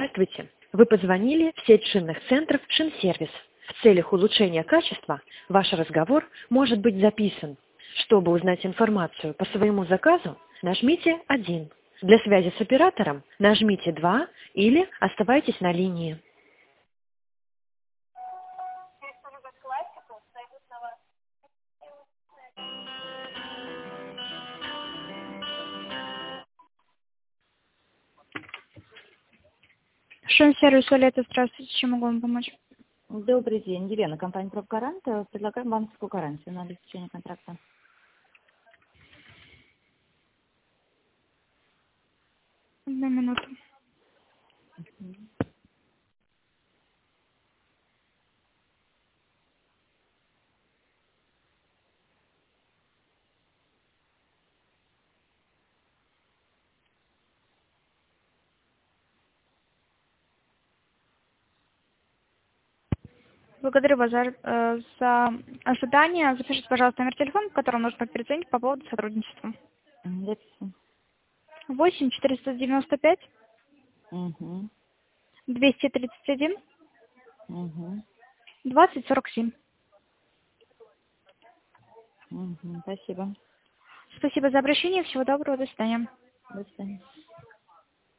Здравствуйте! Вы позвонили в сеть шинных центров «Шинсервис». В целях улучшения качества ваш разговор может быть записан. Чтобы узнать информацию по своему заказу, нажмите 1. Для связи с оператором нажмите 2 или оставайтесь на линии. Шинсервис Олета, здравствуйте, чем могу вам помочь? Добрый день, Елена, компания «Профгарант». Предлагаем банковскую гарантию на обеспечение контракта. Одну минуту. Благодарю вас за ожидание. Запишите, пожалуйста, номер телефона, по которому нужно перезвонить по поводу сотрудничества. Записываем. 8 495 Угу. 231 Угу. 20 47. Угу. Спасибо. Спасибо за обращение. Всего доброго. До свидания. До свидания.